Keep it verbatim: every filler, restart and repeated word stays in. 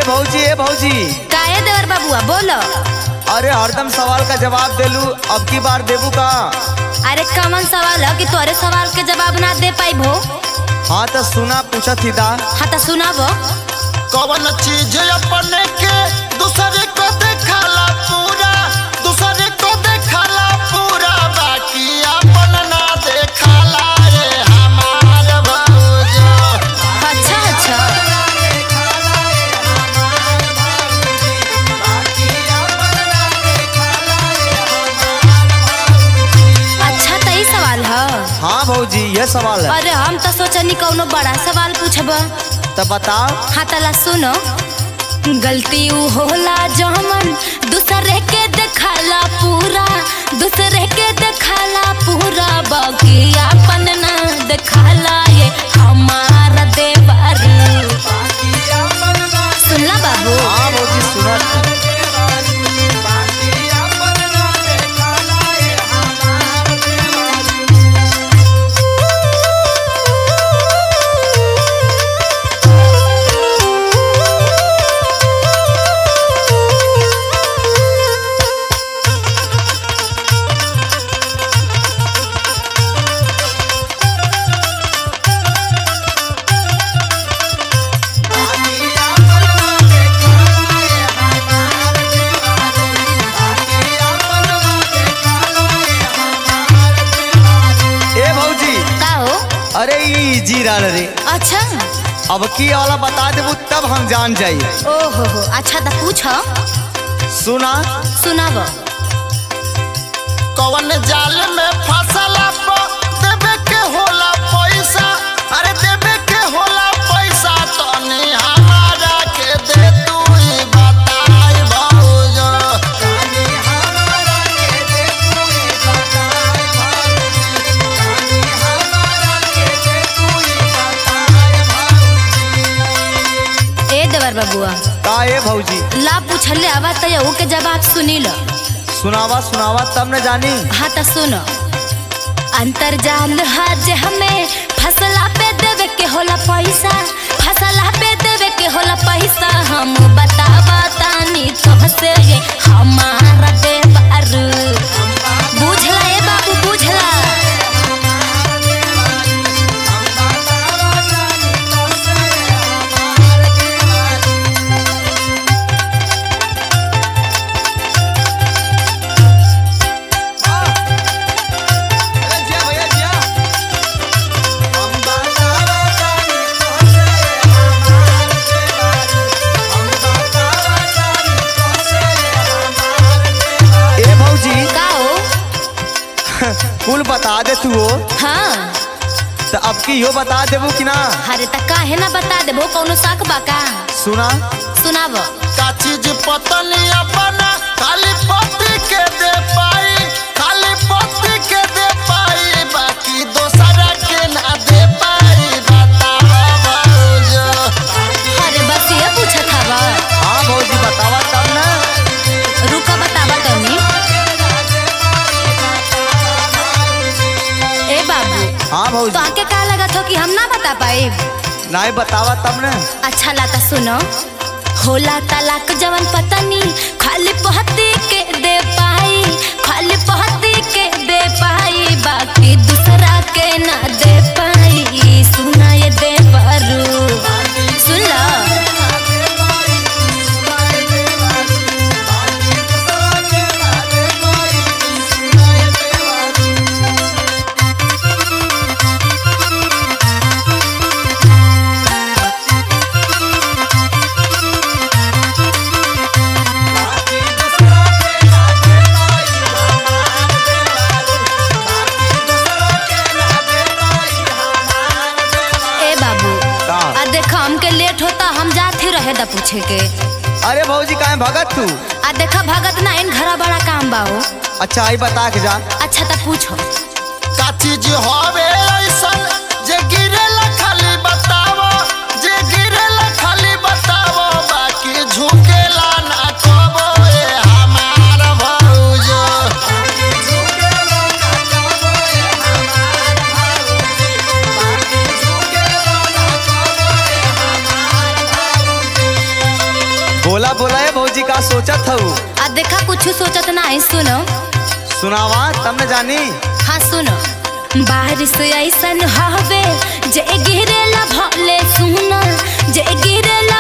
भौजी ए भौजी काहे देवर बाबुआ बोलो। अरे हरदम सवाल का जवाब देलू, अब की बार देबू का? अरे कमन सवाल है कि तोरे सवाल के जवाब ना दे पाई भो। हाँ तो सुना पूछा थी दा। हाँ तो सुनाबो। कौन चीज अपने के दूसरे को देखाला पूरा, दूसरे को देखाला पूरा, बाकी अपन ना देखाला रे हमार भौजो। अच्छा अच्छा अच्छा तो ये सवाल है। हाँ भौजी ये सवाल है। अरे हम तो सोचनी कौनो बड़ा सवाल पूछब। तो बताओ। हाँ तला सुनो। गलती उ होला जमन दूसरे के देखाला पूरा, दूसरे के देखाला पूरा, बाकी अपन ना देखाला ये हमारा देवर। सुनला बाबू। हाँ भौजी सुना। अरे जी रहा रे। अच्छा अब की वाला बता देबू तब हम जान जाई। ओहो हो अच्छा तो पूछो। सुना सुनाबो। कौन जाल में फसला पो देवे के होला पैसा, अरे देवे के होला पैसा, तनी हमारा के दे तू ही बताई भौजो। बबुआ का ए भौजी ला पूछले आवा तो के जवाब सुनी लो। सुनावा सुनावा तब न जानी। हाँ तो सुनो। अंतरजाल है जे हमें फसला पे देवे के होला पैसा, फसला पे देवे के होला पैसा, हम बतावा तानी तोहसे ये हमारा देवर। बुझला ए बाबू बुझला। कुल बता दे तू हो। हाँ तो अब की यो बता देबू कि ना? अरे तो काहे ना बता देबो, कौनो शक बा का? सुना सुनाबो। का चीज पतनी अपना खाली पति के दे पाई, खाली पति के दे पाई, बाकी दोसरा के ना दे पाई, बतावा भौजो। अरे बस ये पूछत हवा। हाँ भौजी बतावा तब ना। रुका बतावा तनी। ए बाबू। हाँ भौजी। तो आके का लगा था कि हम ना बता पाए? नहीं बतावा तब ना। अच्छा लाता सुनो। होला तलाक जवन पतनी खाली पहती के दे पाई, खाली पहती के दे पाई, बाकी दूसरा के ना दे पाई। सुना ये देवरू सुन लो। पूछे के। अरे भौजी काहे भगत तू? आ देखा भगत ना इन घरा बड़ा काम बाओ। अच्छा आई बता के जा। अच्छा तो पूछो। का चीज होवे ऐसन जे गिरेला खाली बतावो, जे गिरेला खाली बतावो, बाकी झुकेला ना कबो ए हमार भौजो। बोला बोला है भौजी का सोचत हूँ। आ देखा कुछ सोचत नहीं, सुनो सुनावा तब न जानी। हाँ सुनो, बारिश ऐसन हवे जे गिरेला भले सुना, जे गिरेला